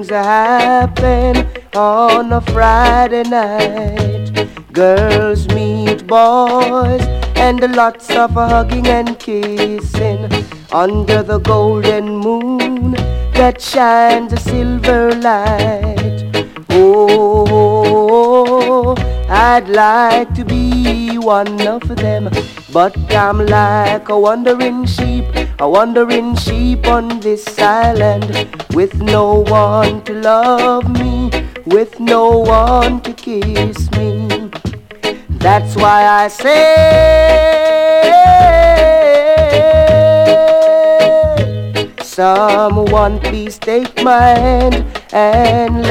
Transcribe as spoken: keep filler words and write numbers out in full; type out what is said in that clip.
things happen on a Friday night. Girls meet boys and lots of hugging and kissing under the golden moon that shines a silver light. Oh, I'd like to be one of them, but I'm like a wandering sheep, a wandering sheep on this island, with no one to love me, with no one to kiss me. That's why I say, someone please take my hand and